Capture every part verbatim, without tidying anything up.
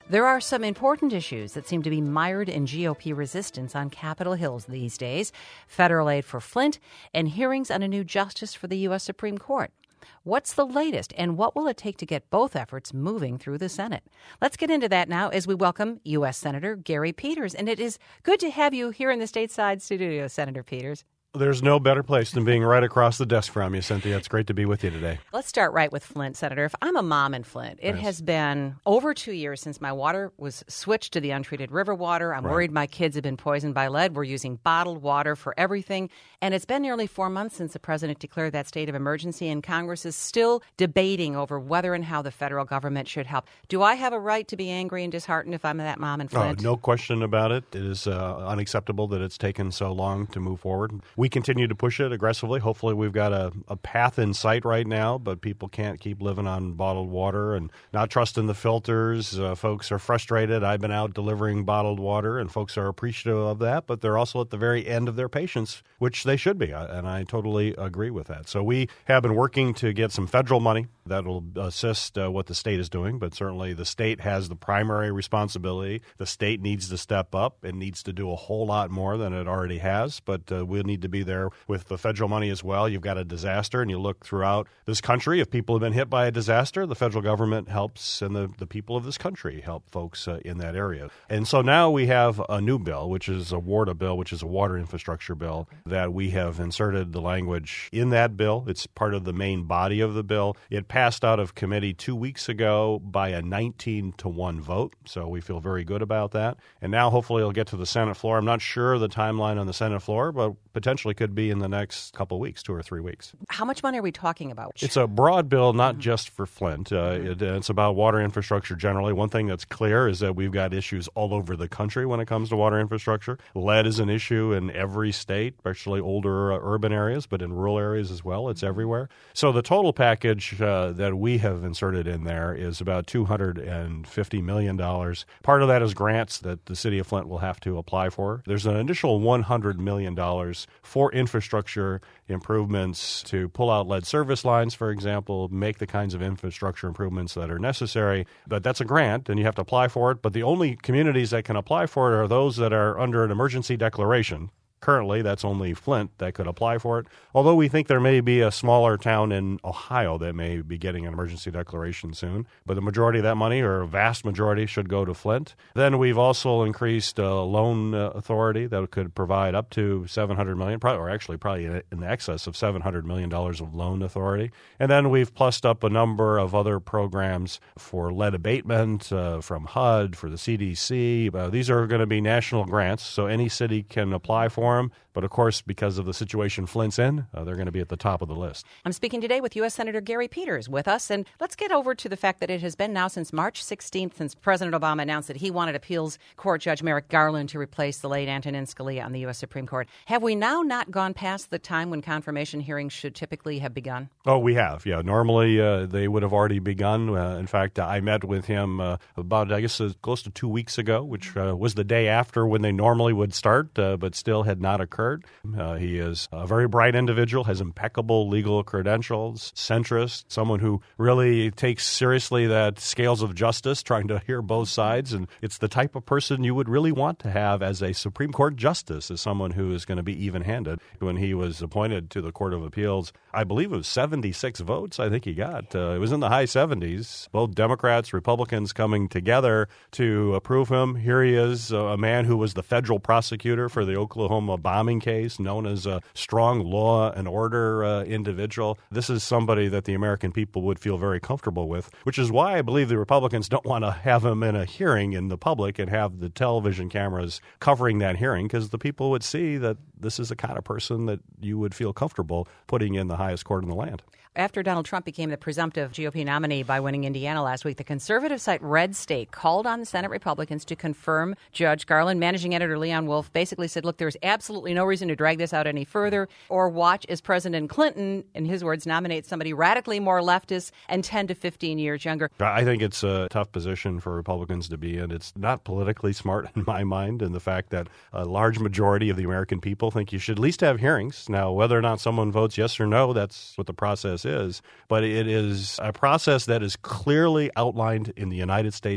There are some important issues that seem to be mired in G O P resistance on Capitol Hill these days: federal aid for Flint and hearings on a new justice for the U S Supreme Court. What's the latest, and what will it take to get both efforts moving through the Senate? Let's get into that now as we welcome U S. Senator Gary Peters. And it is good to have you here in the stateside studio, Senator Peters. There's no better place than being right across the desk from you, Cynthia. It's great to be with you today. Let's start right with Flint, Senator. If I'm a mom in Flint, it Yes. has been over two years since my water was switched to the untreated river water. I'm Right. worried my kids have been poisoned by lead. We're using bottled water for everything. And it's been nearly four months since the president declared that state of emergency, and Congress is still debating over whether and how the federal government should help. Do I have a right to be angry and disheartened if I'm that mom in Uh, Flint? no question about it. It is uh, unacceptable that it's taken so long to move forward. We continue to push it aggressively. Hopefully we've got a, a path in sight right now, but people can't keep living on bottled water and not trusting the filters. Uh, folks are frustrated. I've been out delivering bottled water, and folks are appreciative of that, but they're also at the very end of their patience, which they should be, and I totally agree with that. So we have been working to get some federal money that will assist uh, what the state is doing, but certainly the state has the primary responsibility. The state needs to step up and needs to do a whole lot more than it already has, but uh, we'll need to be there with the federal money as well. You've got a disaster, and you look throughout this country. If people have been hit by a disaster, the federal government helps, and the, the people of this country help folks uh, in that area. And so now we have a new bill, which is a WARDA bill, which is a water infrastructure bill, that we have inserted the language in that bill. It's part of the main body of the bill. It passed out of committee two weeks ago by a nineteen to one vote, so we feel very good about that. And now hopefully it'll get to the Senate floor. I'm not sure the timeline on the Senate floor, but potentially could be in the next couple of weeks, two or three weeks. How much money are we talking about? It's a broad bill, not mm-hmm. just for Flint. Uh, it, it's about water infrastructure generally. One thing that's clear is that we've got issues all over the country when it comes to water infrastructure. Lead is an issue in every state, especially older uh, urban areas, but in rural areas as well. It's everywhere. So the total package uh, that we have inserted in there is about two hundred fifty million dollars. Part of that is grants that the city of Flint will have to apply for. There's an additional one hundred million dollars for infrastructure improvements to pull out lead service lines, for example, make the kinds of infrastructure improvements that are necessary. But that's a grant, and you have to apply for it. But the only communities that can apply for it are those that are under an emergency declaration. Currently, that's only Flint that could apply for it, although we think there may be a smaller town in Ohio that may be getting an emergency declaration soon. But the majority of that money, or a vast majority, should go to Flint. Then we've also increased a loan uh, authority that could provide up to seven hundred million dollars, or actually probably in excess of seven hundred million dollars of loan authority. And then we've plussed up a number of other programs for lead abatement uh, from H U D, for the C D C. Uh, these are going to be national grants, so any city can apply for them. But of course, because of the situation Flint's in, uh, they're going to be at the top of the list. I'm speaking today with U S. Senator Gary Peters with us. And let's get over to the fact that it has been now since March sixteenth, since President Obama announced that he wanted appeals court Judge Merrick Garland to replace the late Antonin Scalia on the U S. Supreme Court. Have we now not gone past the time when confirmation hearings should typically have begun? Oh, we have. Yeah. Normally, uh, they would have already begun. Uh, in fact, I met with him uh, about, I guess, uh, close to two weeks ago, which uh, was the day after when they normally would start, uh, but still had not occurred. Uh, he is a very bright individual, has impeccable legal credentials, centrist, someone who really takes seriously that scales of justice, trying to hear both sides. And it's the type of person you would really want to have as a Supreme Court justice, as someone who is going to be even-handed. When he was appointed to the Court of Appeals, I believe it was seventy-six votes I think he got. Uh, it was in the high seventies. Both Democrats, Republicans coming together to approve him. Here he is, uh, a man who was the federal prosecutor for the Oklahoma bombing case, known as a strong law and order uh, individual. This is somebody that the American people would feel very comfortable with, which is why I believe the Republicans don't want to have him in a hearing in the public and have the television cameras covering that hearing, because the people would see that this is the kind of person that you would feel comfortable putting in the highest court in the land. After Donald Trump became the presumptive G O P nominee by winning Indiana last week, the conservative site Red State called on the Senate Republicans to confirm Judge Garland. Managing editor Leon Wolf basically said, look, there's absolutely no reason to drag this out any further or watch as President Clinton, in his words, nominates somebody radically more leftist and ten to fifteen years younger. I think it's a tough position for Republicans to be in. It's not politically smart in my mind, and the fact that a large majority of the American people think you should at least have hearings. Now, whether or not someone votes yes or no, that's what the process is. But it is a process that is clearly outlined in the United States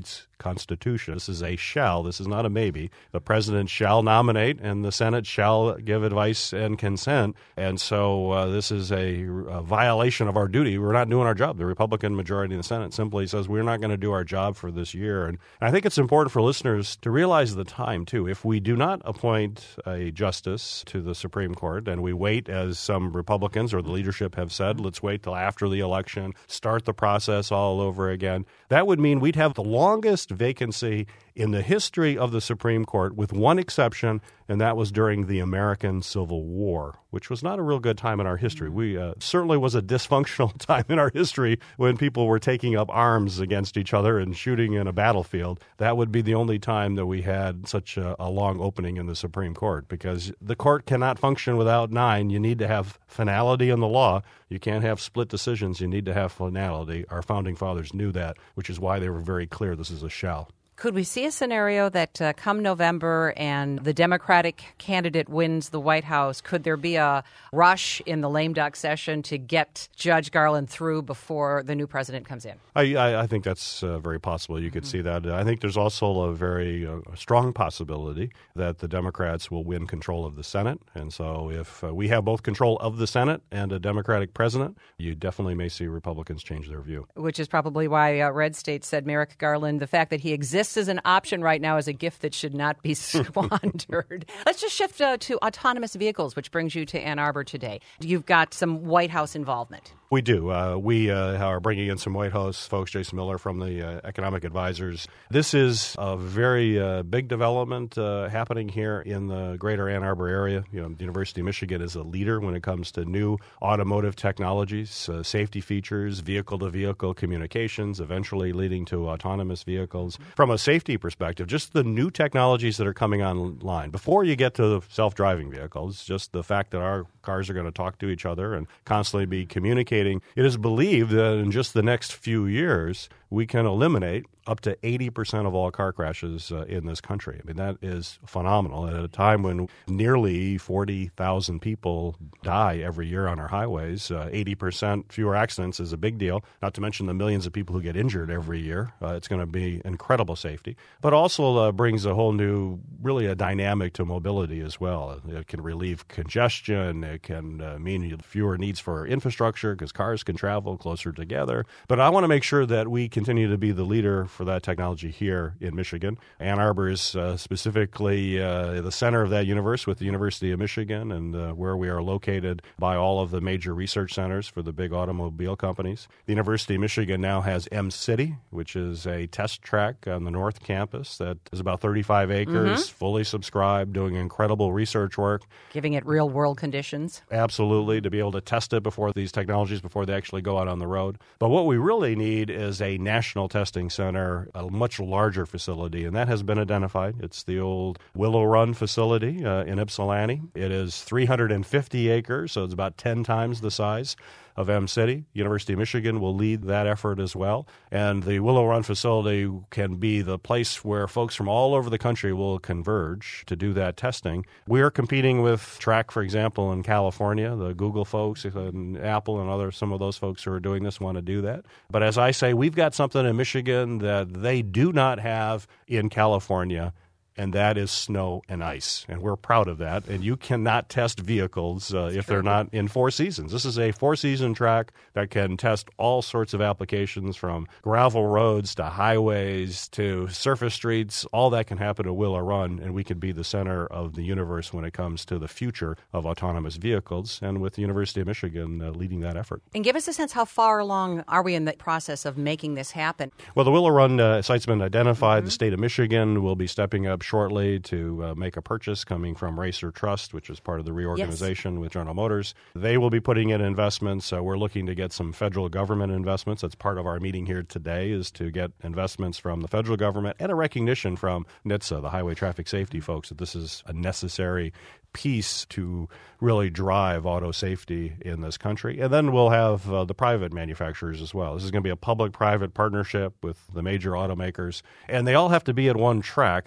Constitution. This is a shall. This is not a maybe. The president shall nominate, and the Senate shall give advice and consent. And so uh, this is a, a violation of our duty. We're not doing our job. The Republican majority in the Senate simply says we're not going to do our job for this year. And I think it's important for listeners to realize the time, too. If we do not appoint a justice to the Supreme Court and we wait, as some Republicans or the leadership have said, let's wait till after the election, start the process all over again, that would mean we'd have the longest vacancy in the history of the Supreme Court, with one exception, and that was during the American Civil War, which was not a real good time in our history. We uh, certainly was a dysfunctional time in our history when people were taking up arms against each other and shooting in a battlefield. That would be the only time that we had such a, a long opening in the Supreme Court, because the court cannot function without nine. You need to have finality in the law. You can't have split decisions. You need to have finality. Our founding fathers knew that, which is why they were very clear this is a shall. Could we see a scenario that uh, come November and the Democratic candidate wins the White House, could there be a rush in the lame duck session to get Judge Garland through before the new president comes in? I, I, I think that's uh, very possible. You could mm-hmm. see that. I think there's also a very uh, strong possibility that the Democrats will win control of the Senate. And so if uh, we have both control of the Senate and a Democratic president, you definitely may see Republicans change their view. Which is probably why uh, Red State said Merrick Garland, the fact that he exists as an option right now is a gift that should not be squandered. Let's just shift uh, to autonomous vehicles, which brings you to Ann Arbor today. You've got some White House involvement. We do. Uh, we uh, are bringing in some White House folks, Jason Miller from the uh, Economic Advisors. This is a very uh, big development uh, happening here in the greater Ann Arbor area. You know, the University of Michigan is a leader when it comes to new automotive technologies, uh, safety features, vehicle-to-vehicle communications, eventually leading to autonomous vehicles. From a safety perspective, just the new technologies that are coming online. Before you get to self-driving vehicles, just the fact that our cars are going to talk to each other and constantly be communicating. It is believed that in just the next few years, we can eliminate up to eighty percent of all car crashes uh, in this country. I mean, that is phenomenal. At a time when nearly forty thousand people die every year on our highways, uh, eighty percent fewer accidents is a big deal, not to mention the millions of people who get injured every year. Uh, it's going to be incredible safety, but also uh, brings a whole new, really a dynamic to mobility as well. It can relieve congestion. It can uh, mean fewer needs for infrastructure because cars can travel closer together. But I want to make sure that we continue to be the leader for that technology here in Michigan. Ann Arbor is uh, specifically uh, the center of that universe with the University of Michigan, and uh, where we are located by all of the major research centers for the big automobile companies. The University of Michigan now has M-City, which is a test track on the North Campus that is about thirty-five acres, mm-hmm. fully subscribed, doing incredible research work. Giving it real-world conditions. Absolutely, to be able to test it before these technologies, before they actually go out on the road. But what we really need is a national testing center, a much larger facility, and that has been identified. It's the old Willow Run facility uh, in Ypsilanti. It is three hundred fifty acres, so it's about ten times the size of M-City. University of Michigan will lead that effort as well. And the Willow Run facility can be the place where folks from all over the country will converge to do that testing. We are competing with Track, for example, in California. The Google folks and Apple and other some of those folks who are doing this want to do that. But as I say, we've got something in Michigan that they do not have in California, and that is snow and ice. And we're proud of that. And you cannot test vehicles uh, if they're not in four seasons. This is a four-season track that can test all sorts of applications, from gravel roads to highways to surface streets. All that can happen at Willow Run, and we can be the center of the universe when it comes to the future of autonomous vehicles, and with the University of Michigan uh, leading that effort. And give us a sense, how far along are we in the process of making this happen? Well, the Willow Run uh, site's been identified. Mm-hmm. The state of Michigan will be stepping up shortly to uh, make a purchase coming from Racer Trust, which is part of the reorganization yes. with General Motors. They will be putting in investments. Uh, we're looking to get some federal government investments. That's part of our meeting here today, is to get investments from the federal government and a recognition from N H T S A, the highway traffic safety folks, that this is a necessary piece to really drive auto safety in this country. And then we'll have uh, the private manufacturers as well. This is going to be a public-private partnership with the major automakers, and they all have to be at one track. Every automaker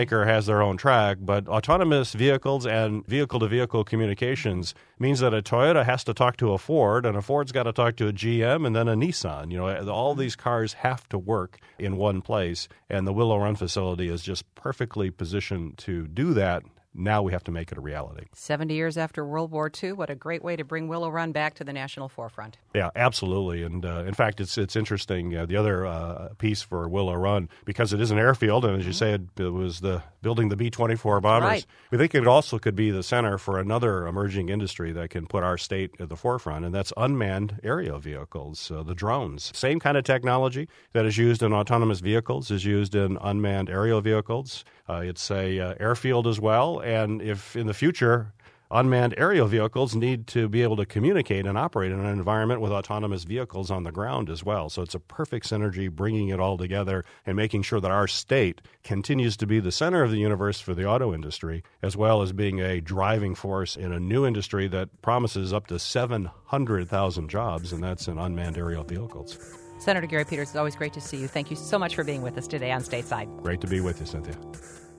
automaker has their own track, but autonomous vehicles and vehicle-to-vehicle communications means that a Toyota has to talk to a Ford, and a Ford's got to talk to a G M and then a Nissan. You know, all these cars have to work in one place, and the Willow Run facility is just perfectly positioned to do that. Now we have to make it a reality. seventy years after World War Two, what a great way to bring Willow Run back to the national forefront. Yeah, absolutely. And uh, in fact, it's it's interesting. Uh, the other uh, piece for Willow Run, because it is an airfield, and as you say, it, it was the building the B twenty-four bombers. Right. We think it also could be the center for another emerging industry that can put our state at the forefront, and that's unmanned aerial vehicles, uh, the drones. Same kind of technology that is used in autonomous vehicles is used in unmanned aerial vehicles. Uh, it's a uh, airfield as well, and if in the future unmanned aerial vehicles need to be able to communicate and operate in an environment with autonomous vehicles on the ground as well. So it's a perfect synergy, bringing it all together and making sure that our state continues to be the center of the universe for the auto industry, as well as being a driving force in a new industry that promises up to seven hundred thousand jobs, and that's in unmanned aerial vehicles. Senator Gary Peters, it's always great to see you. Thank you so much for being with us today on Stateside. Great to be with you, Cynthia.